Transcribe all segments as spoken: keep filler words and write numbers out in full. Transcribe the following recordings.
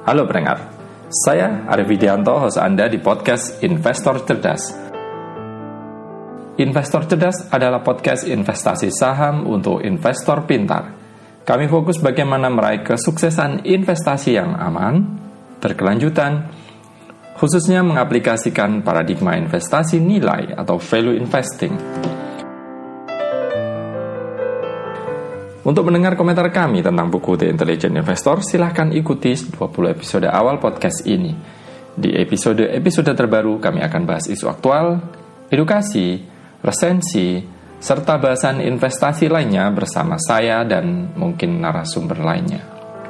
Halo pendengar, saya Arif Widianto, host Anda di podcast Investor Cerdas. Investor Cerdas adalah podcast investasi saham untuk investor pintar. Kami fokus bagaimana meraih kesuksesan investasi yang aman, berkelanjutan, khususnya mengaplikasikan paradigma investasi nilai atau value investing. Untuk mendengar komentar kami tentang buku The Intelligent Investor, silahkan ikuti dua puluh episode awal podcast ini. Di episode-episode terbaru, kami akan bahas isu aktual, edukasi, resensi, serta bahasan investasi lainnya bersama saya dan mungkin narasumber lainnya.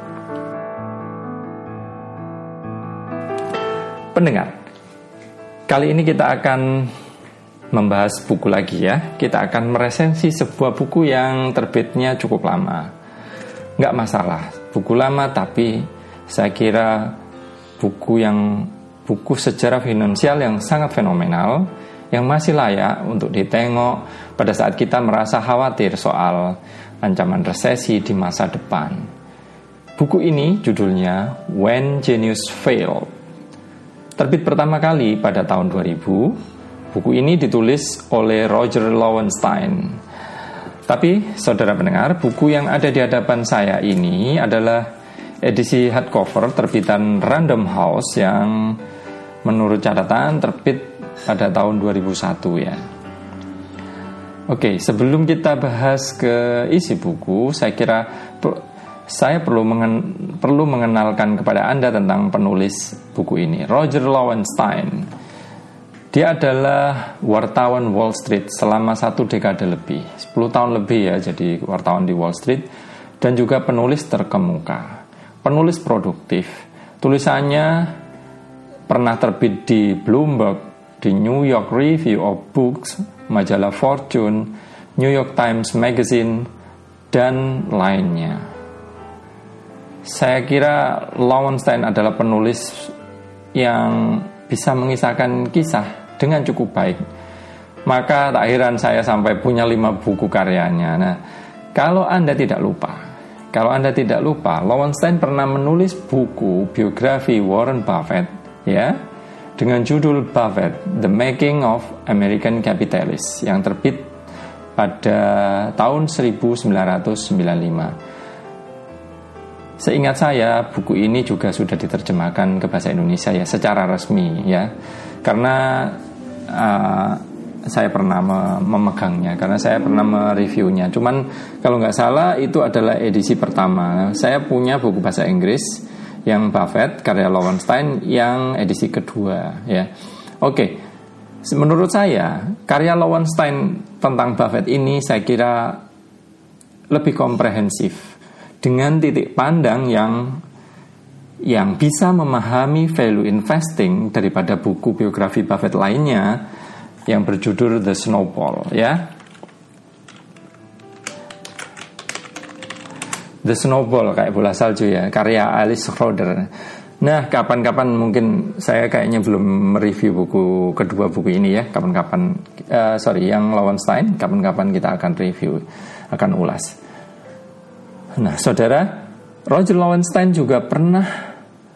Pendengar, kali ini kita akan membahas buku lagi ya. Kita akan meresensi sebuah buku yang terbitnya cukup lama. Nggak masalah, buku lama tapi saya kira buku yang buku sejarah finansial yang sangat fenomenal, yang masih layak untuk ditengok pada saat kita merasa khawatir soal ancaman resesi di masa depan. Buku ini judulnya When Genius Failed. Terbit pertama kali pada tahun dua ribu. Buku ini ditulis oleh Roger Lowenstein. Tapi, saudara pendengar, buku yang ada di hadapan saya ini adalah edisi hardcover terbitan Random House yang menurut catatan terbit pada tahun dua ribu satu ya. Oke, sebelum kita bahas ke isi buku, saya kira saya perlu mengen, perlu mengenalkan kepada Anda tentang penulis buku ini, Roger Lowenstein. Dia adalah wartawan Wall Street selama satu dekade lebih, sepuluh tahun lebih ya, jadi wartawan di Wall Street, dan juga penulis terkemuka, penulis produktif. Tulisannya pernah terbit di Bloomberg, di New York Review of Books, majalah Fortune, New York Times Magazine, dan lainnya. Saya kira Lowenstein adalah penulis yang bisa mengisahkan kisah dengan cukup baik. Maka tak heran saya sampai punya lima buku karyanya. Nah, kalau Anda tidak lupa, kalau Anda tidak lupa, Lowenstein pernah menulis buku biografi Warren Buffett, ya, dengan judul Buffett: The Making of American Capitalist, yang terbit pada tahun seribu sembilan ratus sembilan puluh lima. Seingat saya, buku ini juga sudah diterjemahkan ke bahasa Indonesia ya, secara resmi ya. Karena uh, saya pernah mem- memegangnya, karena saya pernah mereviewnya. Cuman kalau nggak salah itu adalah edisi pertama. Saya punya buku bahasa Inggris yang Buffett karya Lowenstein yang edisi kedua ya. Oke, menurut saya karya Lowenstein tentang Buffett ini saya kira lebih komprehensif, dengan titik pandang yang yang bisa memahami value investing daripada buku biografi Buffett lainnya yang berjudul The Snowball ya. The Snowball kayak bola salju ya, karya Alice Schroeder. Nah, kapan-kapan mungkin saya kayaknya belum mereview buku kedua buku ini ya. Kapan-kapan uh, sorry yang Lowenstein, kapan-kapan kita akan review, akan ulas. Nah, saudara, Roger Lowenstein juga pernah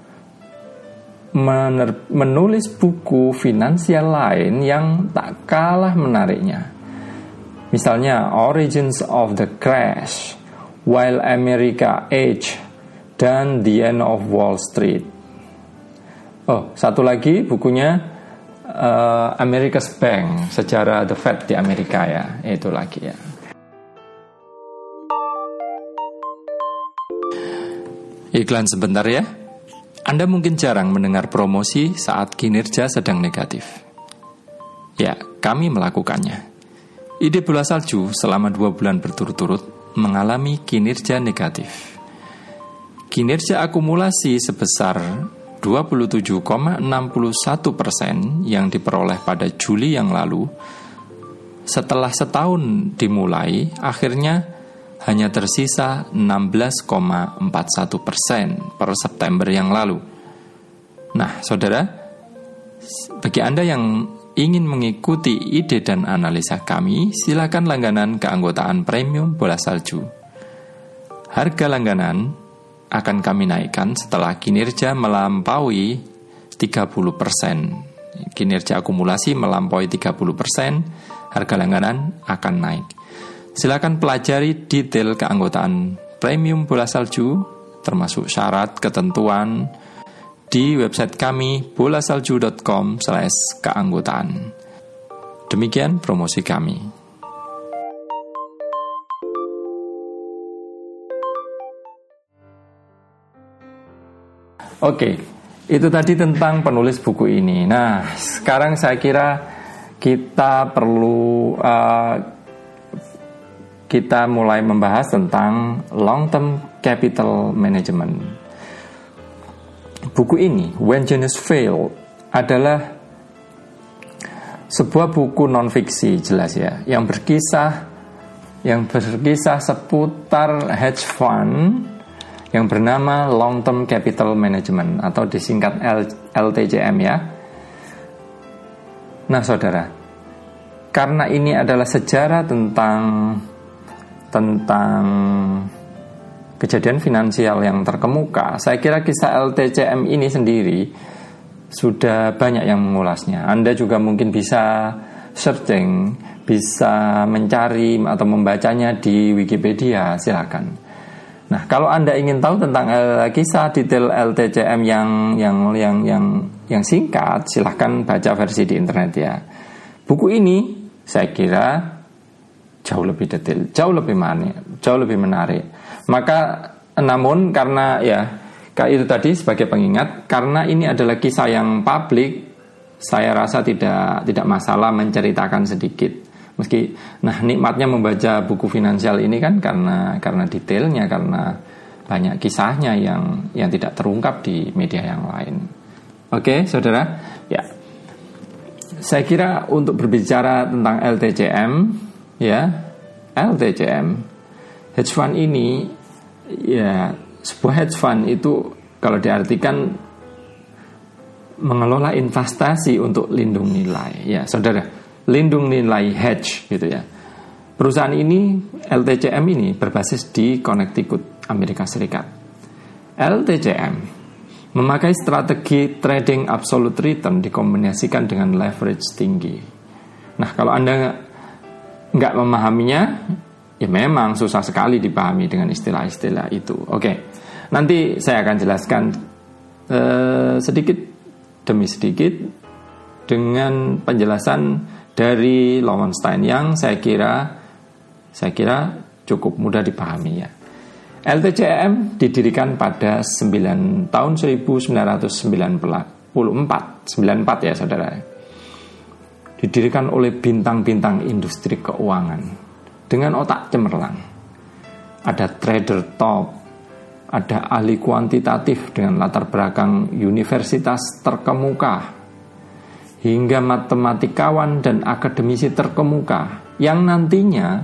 mener- menulis buku finansial lain yang tak kalah menariknya. Misalnya Origins of the Crash, While America Aged, dan The End of Wall Street. Oh, satu lagi bukunya uh, America's Bank, sejarah The Fed di Amerika ya, itu lagi ya. Iklan sebentar ya. Anda mungkin jarang mendengar promosi saat kinerja sedang negatif. Ya, kami melakukannya. Ide bola salju selama dua bulan berturut-turut mengalami kinerja negatif. Kinerja akumulasi sebesar dua puluh tujuh koma enam satu persen yang diperoleh pada Juli yang lalu, setelah setahun dimulai, akhirnya hanya tersisa enam belas koma empat satu persen per September yang lalu. Nah, saudara, bagi Anda yang ingin mengikuti ide dan analisa kami, silakan langganan keanggotaan premium bola salju. Harga langganan akan kami naikkan setelah kinerja melampaui tiga puluh persen. Kinerja akumulasi melampaui tiga puluh persen, harga langganan akan naik. Silakan pelajari detail keanggotaan premium bola salju, termasuk syarat ketentuan di website kami bolasalju dot com slash keanggotaan. Demikian promosi kami. Oke, itu tadi tentang penulis buku ini. Nah, sekarang saya kira kita perlu uh, kita mulai membahas tentang long term capital management. Buku ini, When Genius Failed, adalah sebuah buku non-fiksi, jelas ya, yang berkisah yang berkisah seputar hedge fund yang bernama Long Term Capital Management atau disingkat L T C M ya. Nah, saudara, karena ini adalah sejarah tentang tentang kejadian finansial yang terkemuka, saya kira kisah L T C M ini sendiri sudah banyak yang mengulasnya. Anda juga mungkin bisa searching, bisa mencari atau membacanya di Wikipedia, silakan. Nah, kalau Anda ingin tahu tentang uh, kisah detail L T C M yang yang yang yang yang singkat, silahkan baca versi di internet ya. Buku ini saya kira jauh lebih detail, jauh lebih manis, jauh lebih menarik. Maka namun karena ya kayak itu tadi sebagai pengingat, karena ini adalah kisah yang publik, saya rasa tidak tidak masalah menceritakan sedikit. Meski, nah nikmatnya membaca buku finansial ini kan karena karena detailnya, karena banyak kisahnya yang yang tidak terungkap di media yang lain. Oke, saudara, ya. Saya kira untuk berbicara tentang L T C M, ya, L T C M, hedge fund ini, ya, sebuah hedge fund itu kalau diartikan mengelola investasi untuk lindung nilai, ya, saudara. Lindung nilai hedge gitu ya. Perusahaan ini, L T C M ini berbasis di Connecticut, Amerika Serikat. L T C M memakai strategi trading absolute return dikombinasikan dengan leverage tinggi. Nah, kalau Anda nggak memahaminya, ya memang susah sekali dipahami dengan istilah-istilah itu. Oke, nanti saya akan jelaskan uh, sedikit demi sedikit dengan penjelasan dari Lowenstein yang saya kira saya kira cukup mudah dipahami ya. L T C M didirikan pada sembilan tahun seribu sembilan ratus sembilan puluh empat, sembilan puluh empat ya saudara. Didirikan oleh bintang-bintang industri keuangan dengan otak cemerlang. Ada trader top, ada ahli kuantitatif dengan latar belakang universitas terkemuka, hingga matematikawan dan akademisi terkemuka yang nantinya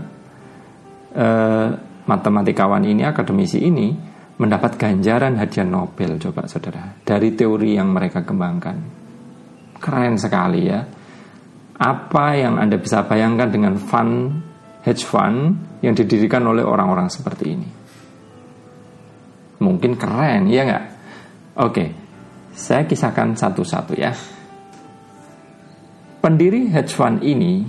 eh, matematikawan ini, akademisi ini mendapat ganjaran hadiah Nobel, coba saudara, dari teori yang mereka kembangkan. Keren sekali ya. Apa yang Anda bisa bayangkan dengan fund, hedge fund yang didirikan oleh orang-orang seperti ini? Mungkin keren, ya nggak? Oke, saya kisahkan satu-satu ya. Pendiri hedge fund ini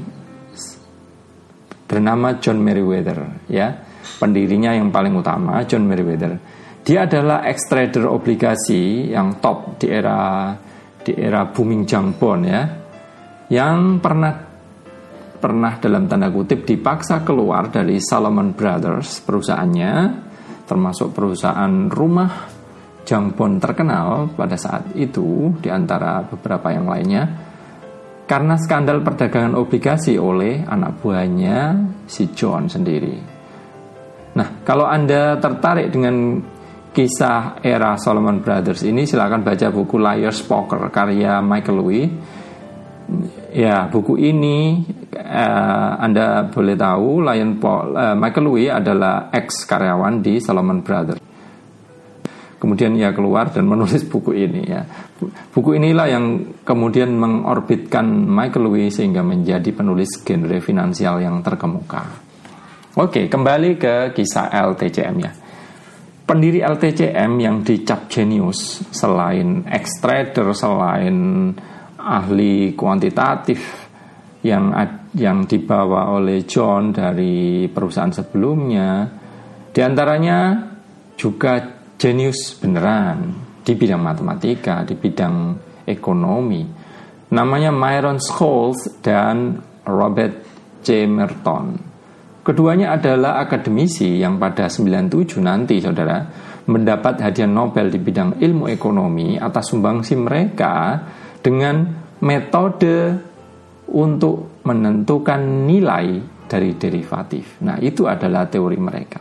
bernama John Meriwether ya. Pendirinya yang paling utama John Meriwether. Dia adalah ex-trader obligasi yang top di era di era booming junk bond ya. Yang pernah pernah dalam tanda kutip dipaksa keluar dari Salomon Brothers perusahaannya, termasuk perusahaan rumah junk bond terkenal pada saat itu di antara beberapa yang lainnya, karena skandal perdagangan obligasi oleh anak buahnya si John sendiri. Nah, kalau Anda tertarik dengan kisah era Salomon Brothers ini, silakan baca buku Liar's Poker karya Michael Louis. Ya, buku ini uh, Anda boleh tahu Lion Paul, uh, Michael Louis adalah ex karyawan di Salomon Brothers. Kemudian ia keluar dan menulis buku ini ya. Buku inilah yang kemudian mengorbitkan Michael Louis sehingga menjadi penulis genre finansial yang terkemuka. Oke, kembali ke kisah L T C M ya. pendiri L T C M yang dicap jenius, selain ex-trader, selain ahli kuantitatif yang yang dibawa oleh John dari perusahaan sebelumnya, diantaranya juga jenius beneran di bidang matematika, di bidang ekonomi. Namanya Myron Scholes dan Robert C. Merton. Keduanya adalah akademisi yang pada sembilan puluh tujuh nanti, saudara, mendapat hadiah Nobel di bidang ilmu ekonomi atas sumbangsi mereka dengan metode untuk menentukan nilai dari derivatif. Nah, itu adalah teori mereka.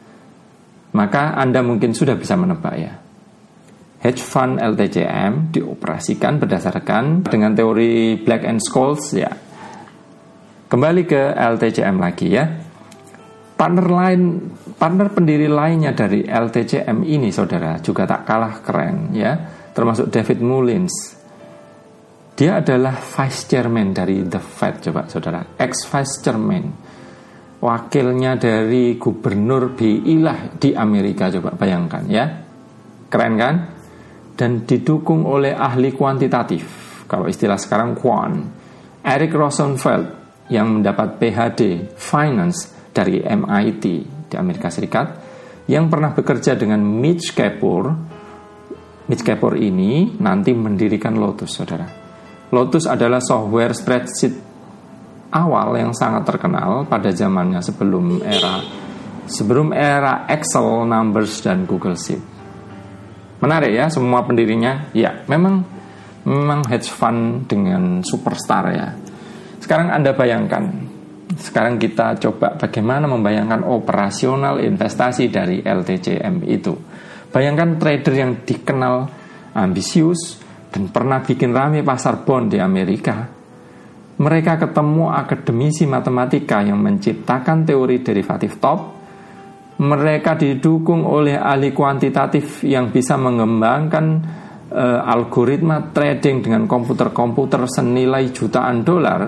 Maka Anda mungkin sudah bisa menebak ya. Hedge fund L T C M dioperasikan berdasarkan dengan teori Black and Scholes ya. Kembali ke L T C M lagi ya. Partner lain, partner pendiri lainnya dari L T C M ini, saudara, juga tak kalah keren ya. Termasuk David Mullins. Dia adalah vice chairman dari The Fed, coba saudara, ex vice chairman, wakilnya dari gubernur B I lah di Amerika, coba bayangkan ya, keren kan? Dan didukung oleh ahli kuantitatif, kalau istilah sekarang quant, Eric Rosenfeld yang mendapat P H D Finance dari M I T di Amerika Serikat, yang pernah bekerja dengan Mitch Kapor. Mitch Kapor ini nanti mendirikan Lotus, saudara. Lotus adalah software spreadsheet awal yang sangat terkenal pada zamannya sebelum era sebelum era Excel, Numbers, dan Google Sheet. Menarik ya, semua pendirinya ya memang memang hedge fund dengan superstar ya. Sekarang Anda bayangkan, sekarang kita coba bagaimana membayangkan operasional investasi dari L T C M itu. Bayangkan trader yang dikenal ambisius dan pernah bikin rame pasar bond di Amerika. Mereka ketemu akademisi matematika yang menciptakan teori derivatif top. Mereka didukung oleh ahli kuantitatif yang bisa mengembangkan uh, algoritma trading dengan komputer-komputer senilai jutaan dolar,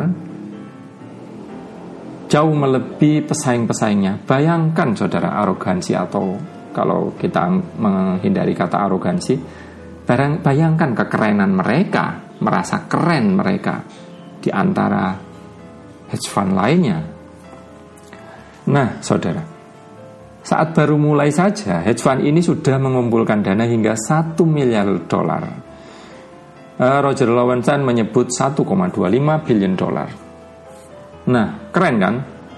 jauh melebihi pesaing-pesaingnya. Bayangkan, saudara, arogansi, atau kalau kita menghindari kata arogansi, bayangkan kekerenan mereka, merasa keren mereka di antara hedge fund lainnya. Nah, saudara, saat baru mulai saja, hedge fund ini sudah mengumpulkan dana hingga satu miliar dolar. Roger Lowenstein menyebut satu koma dua lima bilion dolar. Nah, keren kan?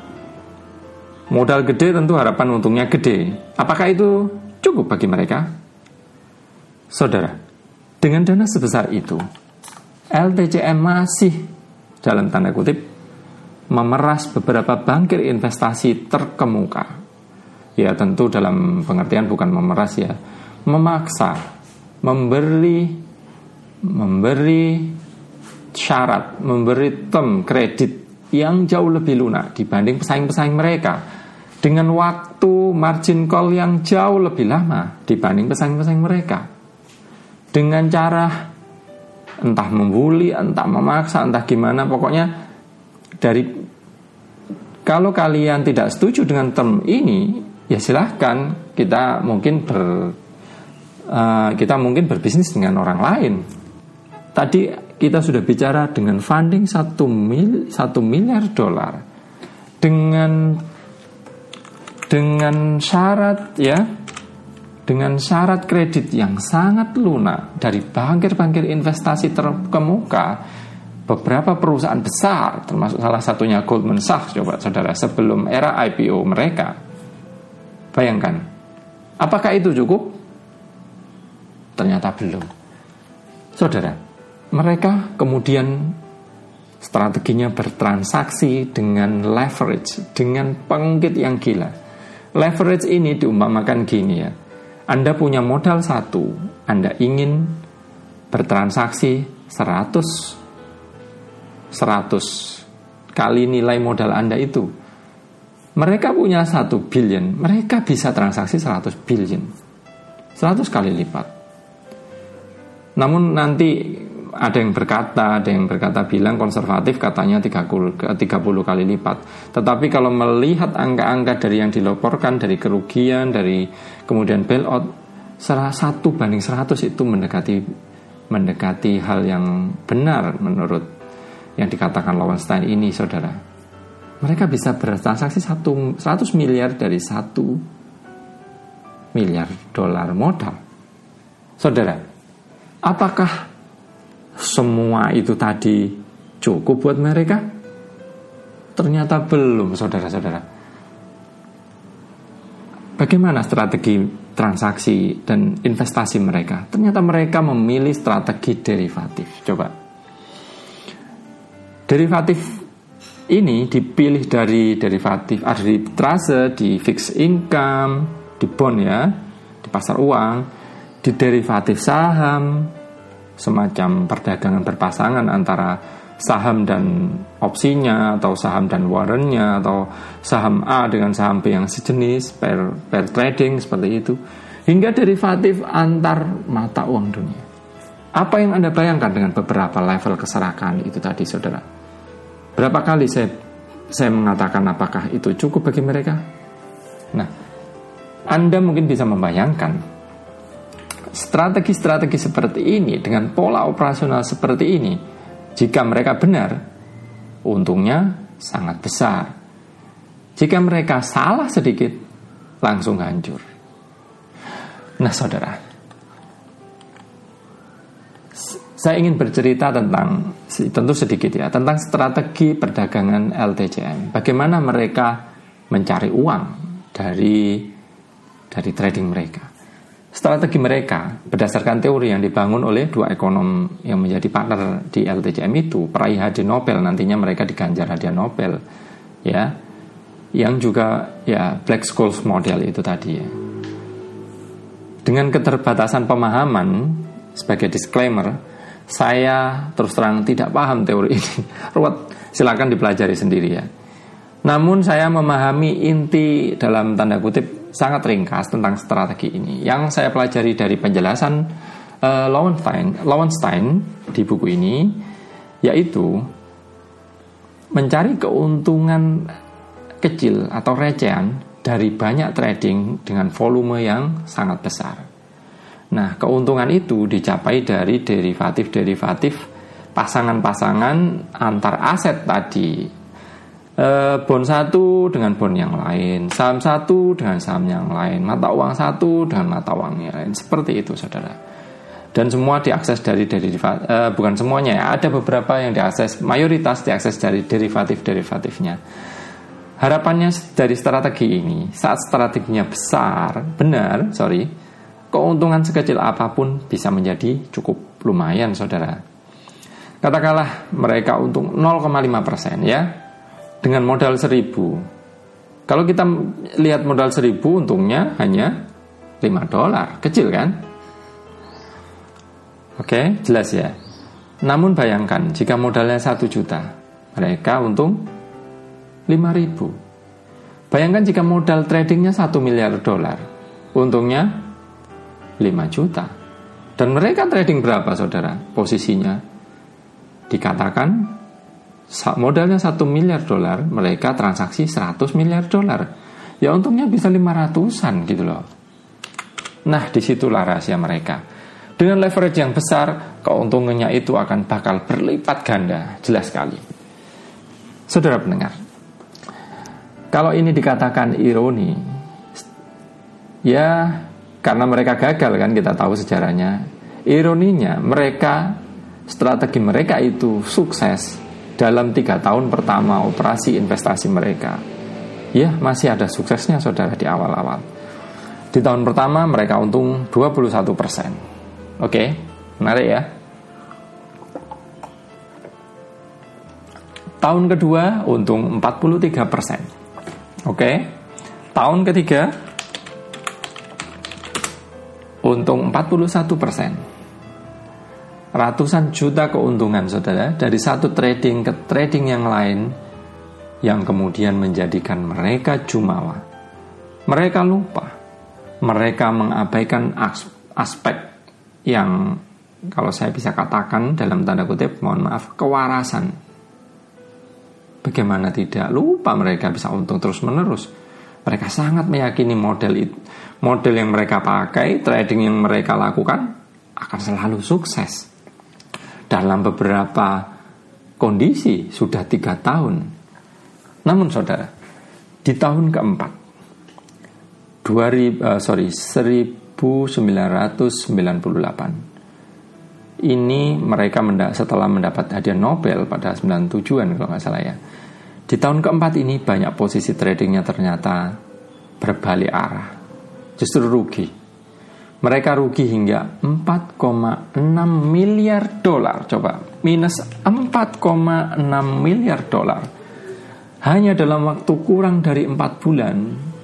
Modal gede, tentu harapan untungnya gede. Apakah itu cukup bagi mereka? Saudara, dengan dana sebesar itu, L T C M masih, dalam tanda kutip, memeras beberapa bankir investasi terkemuka. Ya, tentu dalam pengertian bukan memeras ya, memaksa, memberi memberi syarat, memberi term kredit yang jauh lebih lunak dibanding pesaing-pesaing mereka, dengan waktu margin call yang jauh lebih lama dibanding pesaing-pesaing mereka, dengan cara entah membuli, entah memaksa, entah gimana, pokoknya dari kalau kalian tidak setuju dengan term ini, ya silahkan, kita mungkin ber uh, kita mungkin berbisnis dengan orang lain. Tadi kita sudah bicara dengan funding satu mil satu miliar dolar, dengan dengan syarat ya, dengan syarat kredit yang sangat lunak dari bankir-bankir investasi terkemuka, beberapa perusahaan besar, termasuk salah satunya Goldman Sachs, coba saudara, sebelum era I P O mereka. Bayangkan, apakah itu cukup? Ternyata belum. Saudara, mereka kemudian strateginya bertransaksi dengan leverage, dengan pengungkit yang gila. Leverage ini diumpamakan gini ya, Anda punya modal satu, Anda ingin bertransaksi seratus kali nilai modal Anda itu. Mereka punya satu billion, mereka bisa transaksi seratus billion, seratus kali lipat. Namun nanti ada yang berkata, ada yang berkata bilang konservatif katanya tiga puluh kali lipat. Tetapi kalau melihat angka-angka dari yang dilaporkan, dari kerugian, dari kemudian bailout, satu banding seratus itu mendekati mendekati hal yang benar menurut yang dikatakan Lowenstein ini, saudara. Mereka bisa bertransaksi satu, seratus miliar dari satu miliar dolar modal. Saudara, apakah semua itu tadi cukup buat mereka? Ternyata belum, saudara-saudara. Bagaimana strategi transaksi dan investasi mereka? Ternyata mereka memilih strategi derivatif. Coba. Derivatif ini dipilih dari derivatif arbitrase, di fixed income, di bond ya, di pasar uang, di derivatif saham, semacam perdagangan berpasangan antara saham dan opsinya, atau saham dan warrantnya, atau saham A dengan saham B yang sejenis, pair, pair trading seperti itu, hingga derivatif antar mata uang dunia. Apa yang Anda bayangkan dengan beberapa level keserakan itu tadi, saudara? Berapa kali saya saya mengatakan apakah itu cukup bagi mereka? Nah, Anda mungkin bisa membayangkan strategi-strategi seperti ini dengan pola operasional seperti ini, jika mereka benar, untungnya sangat besar. Jika mereka salah sedikit, langsung hancur. Nah, saudara, saya ingin bercerita tentang, tentu sedikit ya, tentang strategi perdagangan L T C M. Bagaimana mereka mencari uang dari dari trading mereka. Strategi mereka berdasarkan teori yang dibangun oleh dua ekonom yang menjadi partner di L T C M itu, peraih hadiah Nobel, nantinya mereka diganjar hadiah Nobel, ya, yang juga ya Black Scholes model itu tadi ya. Dengan keterbatasan pemahaman, sebagai disclaimer, saya terus terang tidak paham teori ini. Ruwet, silakan dipelajari sendiri ya. Namun saya memahami inti dalam tanda kutip sangat ringkas tentang strategi ini yang saya pelajari dari penjelasan uh, Lowenstein, Lowenstein di buku ini, yaitu mencari keuntungan kecil atau recehan dari banyak trading dengan volume yang sangat besar. Nah, keuntungan itu dicapai dari derivatif-derivatif pasangan-pasangan antar aset tadi. E, bond satu dengan bond yang lain, saham satu dengan saham yang lain, mata uang satu dengan mata uang yang lain. Seperti itu, saudara. Dan semua diakses dari derivatif, e, bukan semuanya ya, ada beberapa yang diakses, mayoritas diakses dari derivatif-derivatifnya. Harapannya dari strategi ini, saat strateginya besar, benar, sorry, keuntungan sekecil apapun bisa menjadi cukup lumayan, saudara. Katakanlah mereka untung nol koma lima persen ya, dengan modal seribu. Kalau kita lihat modal seribu, untungnya hanya lima dolar, kecil kan? Oke, jelas ya. Namun bayangkan jika modalnya satu juta, mereka untung lima ribu. Bayangkan jika modal tradingnya satu miliar dolar, untungnya lima juta. Dan mereka trading berapa, saudara? Posisinya dikatakan modalnya satu miliar dolar, mereka transaksi seratus miliar dolar. Ya untungnya bisa lima ratusan gitu loh. Nah, disitulah rahasia mereka. Dengan leverage yang besar, keuntungannya itu akan bakal berlipat ganda. Jelas sekali. Saudara pendengar, kalau ini dikatakan ironi, ya karena mereka gagal kan, kita tahu sejarahnya. Ironinya, mereka, strategi mereka itu sukses dalam tiga tahun pertama operasi investasi mereka. Ya, masih ada suksesnya, saudara, di awal-awal. Di tahun pertama mereka untung dua puluh satu persen. Oke, menarik ya. Tahun kedua untung empat puluh tiga persen. Oke. Tahun ketiga untung empat puluh satu persen. Ratusan juta keuntungan, saudara, dari satu trading ke trading yang lain, yang kemudian menjadikan mereka jumawa. Mereka lupa, mereka mengabaikan aspek yang kalau saya bisa katakan dalam tanda kutip, mohon maaf, kewarasan. Bagaimana tidak lupa mereka bisa untung terus menerus. Mereka sangat meyakini model itu, model yang mereka pakai, trading yang mereka lakukan akan selalu sukses. Dalam beberapa kondisi sudah tiga tahun. Namun saudara, di tahun keempat, dua ribu, uh, sorry, seribu sembilan ratus sembilan puluh delapan, ini mereka mendak, setelah mendapat hadiah Nobel pada sembilan puluh tujuh-an kalau nggak salah ya. Di tahun keempat ini banyak posisi tradingnya ternyata berbalik arah, justru rugi. Mereka rugi hingga empat koma enam miliar dolar. Coba, minus empat koma enam miliar dolar hanya dalam waktu kurang dari empat bulan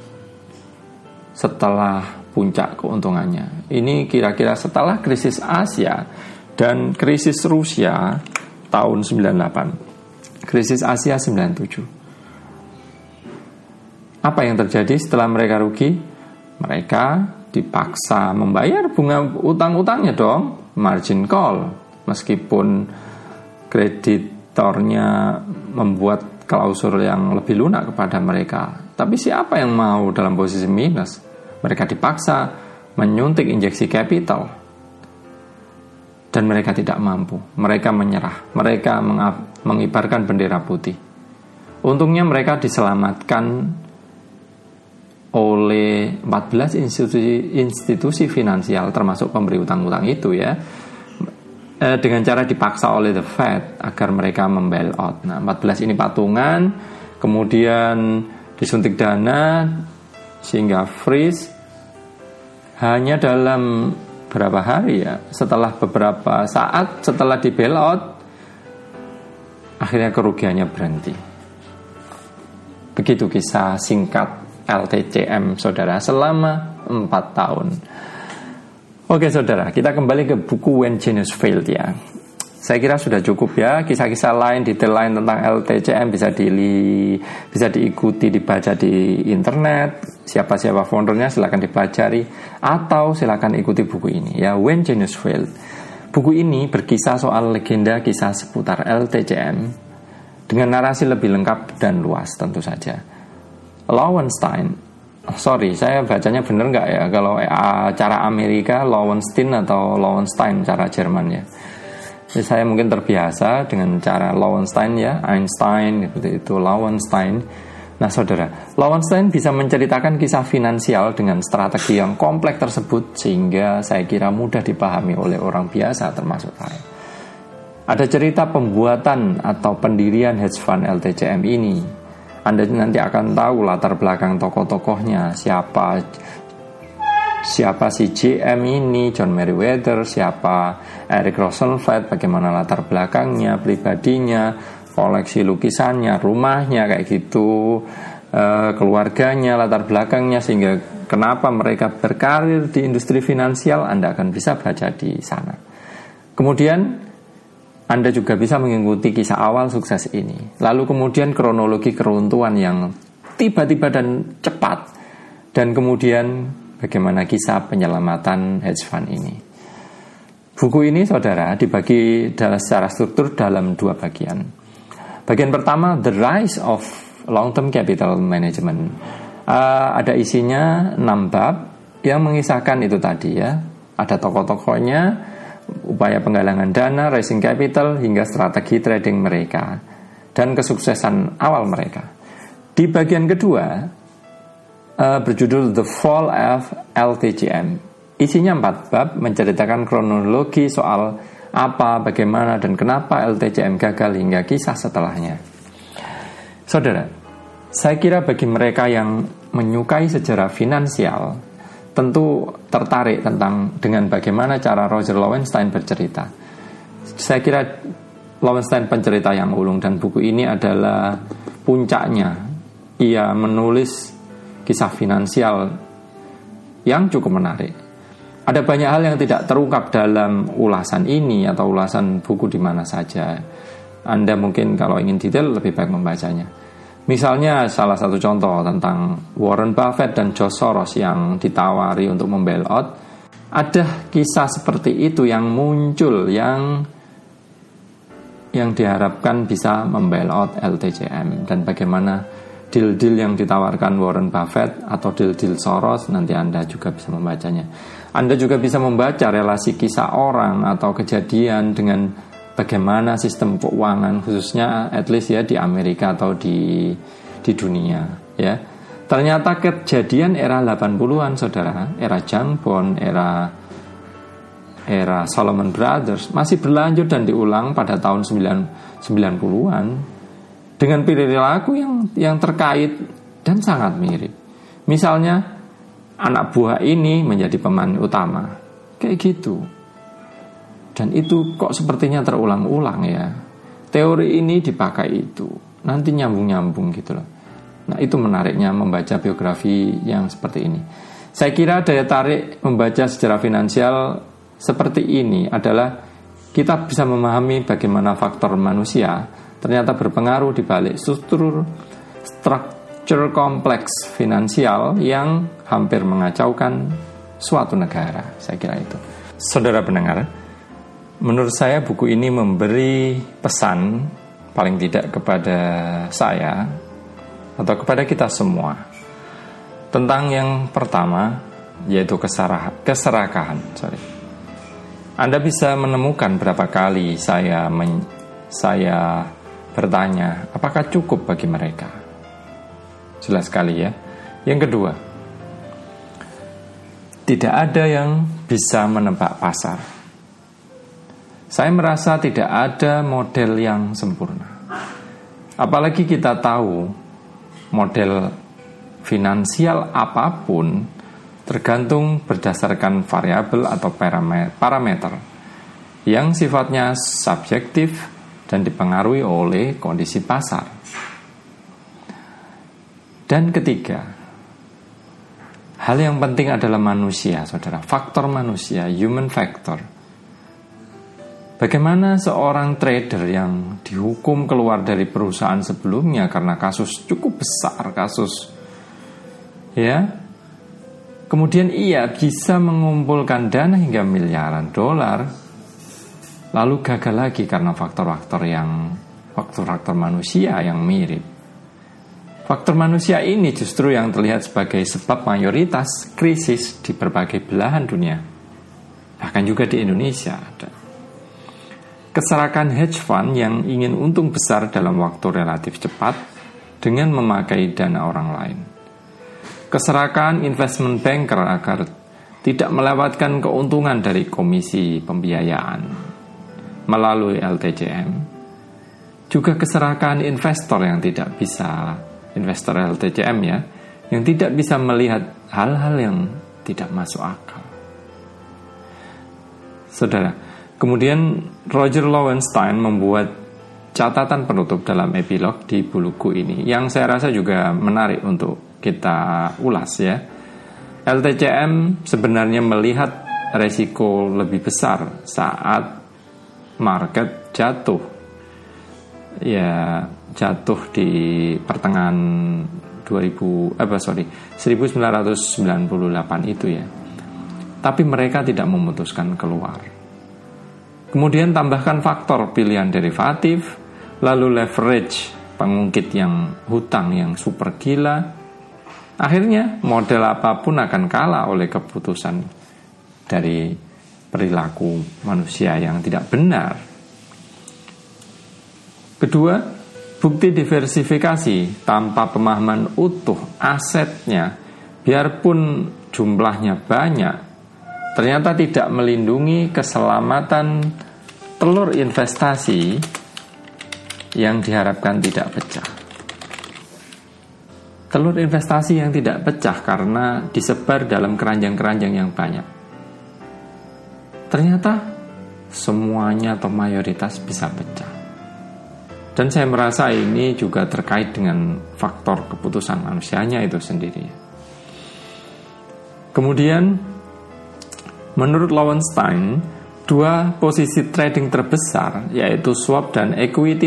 setelah puncak keuntungannya. Ini kira-kira setelah krisis Asia dan krisis Rusia tahun sembilan puluh delapan, krisis Asia sembilan puluh tujuh. Apa yang terjadi setelah mereka rugi? Mereka dipaksa membayar bunga utang-utangnya dong, margin call, meskipun kreditornya membuat klausul yang lebih lunak kepada mereka. Tapi siapa yang mau dalam posisi minus? Mereka dipaksa menyuntik injeksi capital, dan mereka tidak mampu. Mereka menyerah. Mereka mengibarkan bendera putih. Untungnya mereka diselamatkan oleh empat belas institusi, institusi finansial termasuk pemberi utang-utang itu ya, e, dengan cara dipaksa oleh the Fed agar mereka membail out. Nah, empat belas ini patungan, kemudian disuntik dana sehingga freeze hanya dalam berapa hari ya, setelah beberapa saat setelah di bail out, akhirnya kerugiannya berhenti. Begitu kisah singkat L T C M saudara selama empat tahun. Oke saudara, kita kembali ke buku When Genius Failed ya. Saya kira sudah cukup ya. Kisah-kisah lain, detail lain tentang L T C M bisa di bisa diikuti, dibaca di internet. Siapa-siapa foundernya silakan dipelajari, atau silakan ikuti buku ini ya, When Genius Failed. Buku ini berkisah soal legenda kisah seputar L T C M dengan narasi lebih lengkap dan luas tentu saja. Lowenstein, sorry saya bacanya bener nggak ya kalau uh, cara Amerika Lowenstein atau Lowenstein cara Jerman ya. Jadi saya mungkin terbiasa dengan cara Lowenstein ya, Einstein gitu, itu Lowenstein. Nah saudara, Lowenstein bisa menceritakan kisah finansial dengan strategi yang kompleks tersebut sehingga saya kira mudah dipahami oleh orang biasa termasuk saya. Ada cerita pembuatan atau pendirian hedge fund L T C M ini. Anda nanti akan tahu latar belakang tokoh-tokohnya, siapa siapa si J M ini, John Meriwether, siapa Eric Rosenfeld, bagaimana latar belakangnya, pribadinya, koleksi lukisannya, rumahnya kayak gitu, uh, keluarganya, latar belakangnya, sehingga kenapa mereka berkarir di industri finansial, Anda akan bisa baca di sana. Kemudian Anda juga bisa mengikuti kisah awal sukses ini. Lalu kemudian kronologi keruntuhan yang tiba-tiba dan cepat. Dan kemudian bagaimana kisah penyelamatan hedge fund ini. Buku ini saudara dibagi dalam secara struktur dalam dua bagian. Bagian pertama, The Rise of Long-Term Capital Management. Uh, ada isinya enam bab yang mengisahkan itu tadi ya. Ada tokoh-tokohnya, upaya penggalangan dana, raising capital, hingga strategi trading mereka dan kesuksesan awal mereka. Di bagian kedua uh, berjudul The Fall of L T C M. Isinya empat bab menceritakan kronologi soal apa, bagaimana, dan kenapa L T C M gagal hingga kisah setelahnya. Saudara, saya kira bagi mereka yang menyukai sejarah finansial tentu tertarik tentang dengan bagaimana cara Roger Lowenstein bercerita. Saya kira Lowenstein pencerita yang ulung, dan buku ini adalah puncaknya. Ia menulis kisah finansial yang cukup menarik. Ada banyak hal yang tidak terungkap dalam ulasan ini atau ulasan buku di mana saja. Anda mungkin kalau ingin detail lebih baik membacanya. Misalnya salah satu contoh tentang Warren Buffett dan George Soros yang ditawari untuk membail out Ada kisah seperti itu yang muncul, yang yang diharapkan bisa membailout L T C M, dan bagaimana deal-deal yang ditawarkan Warren Buffett atau deal-deal Soros. Nanti Anda juga bisa membacanya. Anda juga bisa membaca relasi kisah orang atau kejadian dengan bagaimana sistem keuangan, khususnya at least ya di Amerika atau di di dunia ya. Ternyata kejadian era delapan puluhan saudara, era junk bond, era era Salomon Brothers masih berlanjut dan diulang pada tahun sembilan puluhan dengan perilaku yang yang terkait dan sangat mirip. Misalnya anak buah ini menjadi pemain utama, kayak gitu. Dan itu kok sepertinya terulang-ulang ya. Teori ini dipakai itu, nanti nyambung-nyambung gitu loh. Nah, itu menariknya membaca biografi yang seperti ini. Saya kira daya tarik membaca sejarah finansial seperti ini adalah kita bisa memahami bagaimana faktor manusia ternyata berpengaruh di balik struktur struktur kompleks finansial yang hampir mengacaukan suatu negara. Saya kira itu. Saudara pendengar, menurut saya buku ini memberi pesan paling tidak kepada saya atau kepada kita semua tentang yang pertama, yaitu keserah, keserakahan. Sorry. Anda bisa menemukan berapa kali saya men, saya bertanya, apakah cukup bagi mereka? Jelas sekali ya. Yang kedua, tidak ada yang bisa menebak pasar. Saya merasa tidak ada model yang sempurna. Apalagi kita tahu model finansial apapun tergantung berdasarkan variabel atau parameter yang sifatnya subjektif dan dipengaruhi oleh kondisi pasar. Dan ketiga, hal yang penting adalah manusia, saudara. Faktor manusia, human factor. Bagaimana seorang trader yang dihukum keluar dari perusahaan sebelumnya karena kasus cukup besar, kasus ya, kemudian ia bisa mengumpulkan dana hingga miliaran dolar, lalu gagal lagi karena faktor-faktor yang faktor-faktor manusia yang mirip. Faktor manusia ini justru yang terlihat sebagai sebab mayoritas krisis di berbagai belahan dunia, bahkan juga di Indonesia ada. Keserakan hedge fund yang ingin untung besar dalam waktu relatif cepat dengan memakai dana orang lain. Keserakan investment banker agar tidak melewatkan keuntungan dari komisi pembiayaan melalui L T C M. Juga keserakan investor yang tidak bisa, investor L T C M ya, yang tidak bisa melihat hal-hal yang tidak masuk akal. Saudara, kemudian Roger Lowenstein membuat catatan penutup dalam epilog di buku ini yang saya rasa juga menarik untuk kita ulas ya. L T C M sebenarnya melihat resiko lebih besar saat market jatuh. Ya, jatuh di pertengahan dua ribu eh sorry, seribu sembilan ratus sembilan puluh delapan itu ya. Tapi mereka tidak memutuskan keluar. Kemudian tambahkan faktor pilihan derivatif, lalu leverage, pengungkit yang hutang yang super gila. Akhirnya model apapun akan kalah oleh keputusan dari perilaku manusia yang tidak benar. Kedua, bukti diversifikasi tanpa pemahaman utuh asetnya, biarpun jumlahnya banyak, ternyata tidak melindungi keselamatan telur investasi yang diharapkan tidak pecah. Telur investasi yang tidak pecah karena disebar dalam keranjang-keranjang yang banyak. Ternyata semuanya atau mayoritas bisa pecah. Dan saya merasa ini juga terkait dengan faktor keputusan manusianya itu sendiri. Kemudian menurut Lowenstein, dua posisi trading terbesar yaitu swap dan equity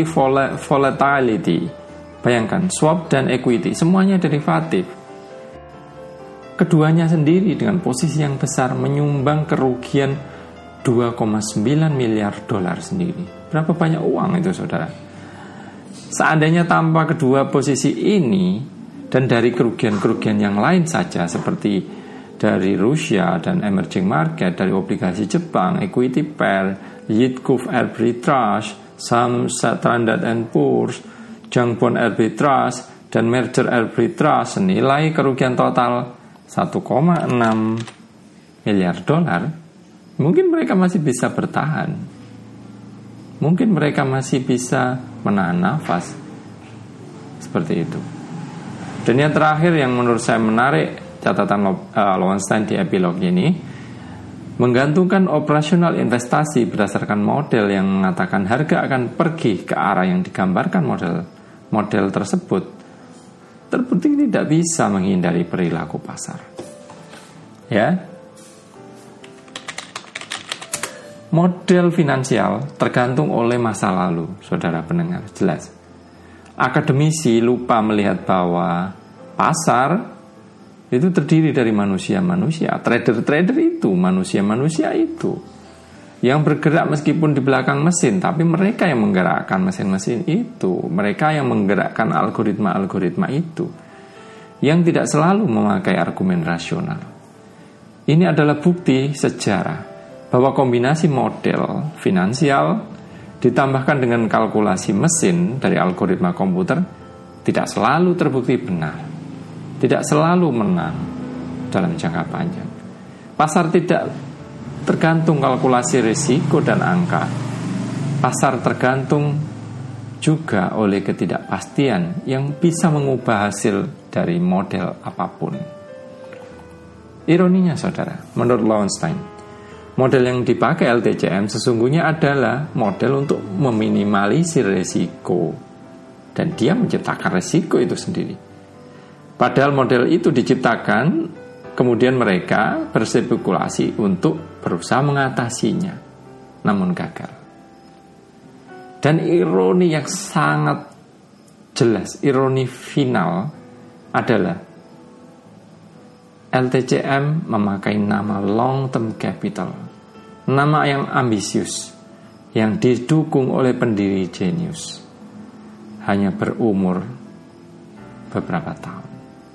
volatility. Bayangkan, swap dan equity semuanya derivatif. keduanya sendiri dengan posisi yang besar menyumbang kerugian dua koma sembilan miliar dolar sendiri. Berapa banyak uang itu, saudara? Seandainya tanpa kedua posisi ini dan dari kerugian-kerugian yang lain saja seperti dari Rusia dan emerging market, dari obligasi Jepang, equity pair, yield curve arbitrage, saham Standard and Poor's, junk bond arbitrage, dan merger arbitrage, senilai kerugian total satu koma enam miliar dolar. Mungkin mereka masih bisa bertahan. Mungkin mereka masih bisa menahan nafas. Seperti itu. Dan yang terakhir yang menurut saya menarik catatan uh, Lowenstein di epilog ini, menggantungkan operasional investasi berdasarkan model yang mengatakan harga akan pergi ke arah yang digambarkan model model tersebut, terbukti tidak bisa menghindari perilaku pasar. Ya. Model finansial tergantung oleh masa lalu, saudara pendengar, jelas. Akademisi lupa melihat bahwa pasar itu terdiri dari manusia-manusia. Trader-trader itu, manusia-manusia itu yang bergerak meskipun di belakang mesin, tapi mereka yang menggerakkan mesin-mesin itu. Mereka yang menggerakkan algoritma-algoritma itu, yang tidak selalu memakai argumen rasional. Ini adalah bukti sejarah bahwa kombinasi model finansial ditambahkan dengan kalkulasi mesin dari algoritma komputer tidak selalu terbukti benar, tidak selalu menang dalam jangka panjang. Pasar tidak tergantung kalkulasi risiko dan angka. Pasar tergantung juga oleh ketidakpastian yang bisa mengubah hasil dari model apapun. Ironinya, saudara, menurut Lowenstein, model yang dipakai L T C M sesungguhnya adalah model untuk meminimalisir risiko, dan dia menciptakan risiko itu sendiri. Padahal model itu diciptakan, kemudian mereka berspekulasi untuk berusaha mengatasinya, namun gagal. Dan ironi yang sangat jelas, ironi final adalah L T C M memakai nama long term capital, nama yang ambisius, yang didukung oleh pendiri jenius, hanya berumur beberapa tahun.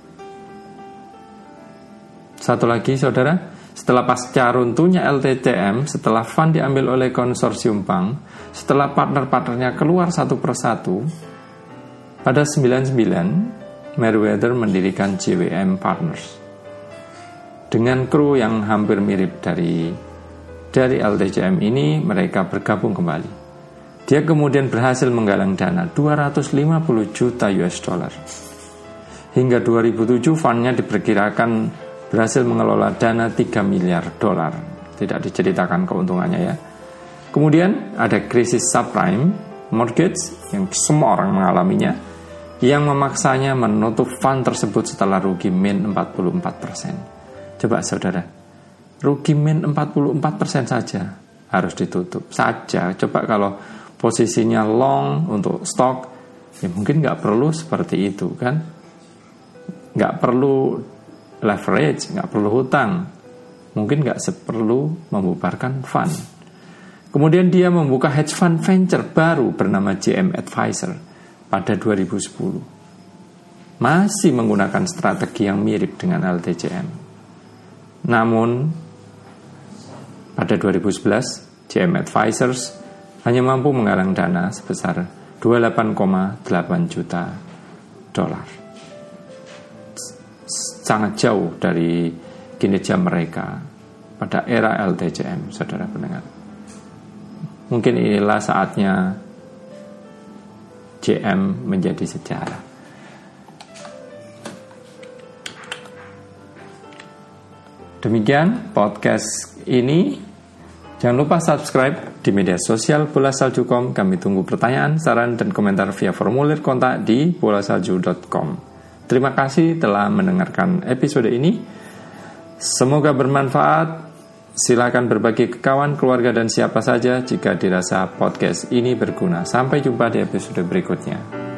Satu lagi, saudara, setelah pasca runtuhnya L T C M, setelah fund diambil oleh konsorsium bank, setelah partner-partnernya keluar satu persatu, pada sembilan puluh sembilan Meriwether mendirikan J W M Partners dengan kru yang hampir mirip dari dari L T C M ini. Mereka bergabung kembali. Dia kemudian berhasil menggalang dana dua ratus lima puluh juta U S dollar. Hingga dua ribu tujuh fundnya diperkirakan berhasil mengelola dana tiga miliar dolar. Tidak diceritakan keuntungannya, ya. Kemudian ada krisis subprime mortgage yang semua orang mengalaminya, yang memaksanya menutup fund tersebut setelah rugi min empat puluh empat persen. Coba, saudara, rugi min empat puluh empat persen saja harus ditutup saja. Coba kalau posisinya long untuk stok, ya mungkin nggak perlu seperti itu, kan? Nggak perlu leverage, nggak perlu hutang, mungkin nggak seperlu membubarkan fund. Kemudian dia membuka hedge fund venture baru bernama J M Advisor pada dua ribu sepuluh, masih menggunakan strategi yang mirip dengan L T C M. Namun pada dua ribu sebelas J M Advisors hanya mampu menggalang dana sebesar dua puluh delapan koma delapan juta dolar. Sangat jauh dari kinerja mereka pada era L T C M, saudara pendengar. Mungkin inilah saatnya J M menjadi sejarah. Demikian podcast ini. Jangan lupa subscribe di media sosial Bola Salju titik com. Kami tunggu pertanyaan, saran, dan komentar via formulir kontak di bola salju titik com. Terima kasih telah mendengarkan episode ini. Semoga bermanfaat. Silakan berbagi ke kawan, keluarga, dan siapa saja jika dirasa podcast ini berguna. Sampai jumpa di episode berikutnya.